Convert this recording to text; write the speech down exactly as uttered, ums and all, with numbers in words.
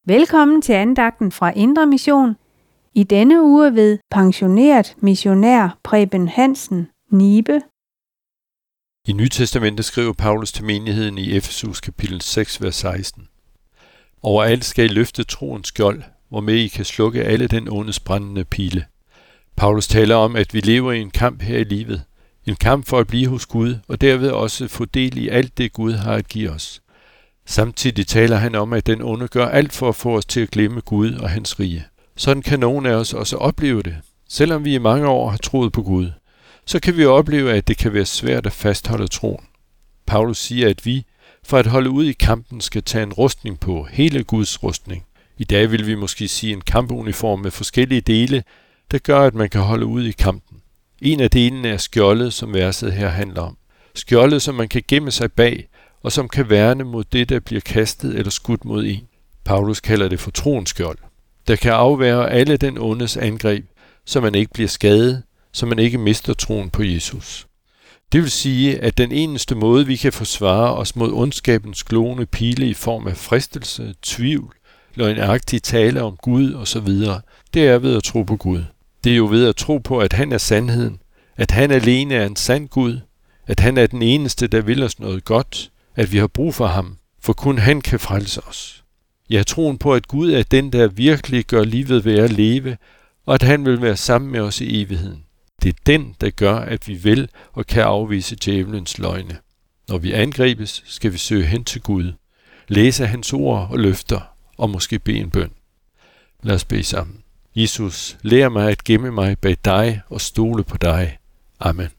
Velkommen til andagten fra Indre Mission. I denne uge ved pensioneret missionær Preben Hansen, Nibe. I Nytestamentet skriver Paulus til menigheden i Efesus kapitel seks, vers seksten. Overalt skal I løfte troens skjold, hvormed I kan slukke alle den ondes brændende pile. Paulus taler om, at vi lever i en kamp her i livet. En kamp for at blive hos Gud, og derved også få del i alt det Gud har at give os. Samtidig taler han om, at den onde gør alt for at få os til at glemme Gud og hans rige. Sådan kan nogen af os også opleve det. Selvom vi i mange år har troet på Gud, så kan vi opleve, at det kan være svært at fastholde troen. Paulus siger, at vi, for at holde ud i kampen, skal tage en rustning på, hele Guds rustning. I dag vil vi måske sige en kampuniform med forskellige dele, der gør, at man kan holde ud i kampen. En af delene er skjoldet, som verset her handler om. Skjoldet, som man kan gemme sig bag, og som kan værne mod det, der bliver kastet eller skudt mod en. Paulus kalder det for troens skjold, der kan afværge alle den ondes angreb, så man ikke bliver skadet, så man ikke mister troen på Jesus. Det vil sige, at den eneste måde, vi kan forsvare os mod ondskabens glående pile i form af fristelse, tvivl, løgnagtig tale om Gud osv., det er ved at tro på Gud. Det er jo ved at tro på, at han er sandheden, at han alene er en sand Gud, at han er den eneste, der vil os noget godt, at vi har brug for ham, for kun han kan frelse os. Jeg har troen på, at Gud er den, der virkelig gør livet ved at leve, og at han vil være sammen med os i evigheden. Det er den, der gør, at vi vil og kan afvise djævelens løgne. Når vi angribes, skal vi søge hen til Gud, læse hans ord og løfter, og måske bede en bøn. Lad os bede sammen. Jesus, lær mig at gemme mig bag dig og stole på dig. Amen.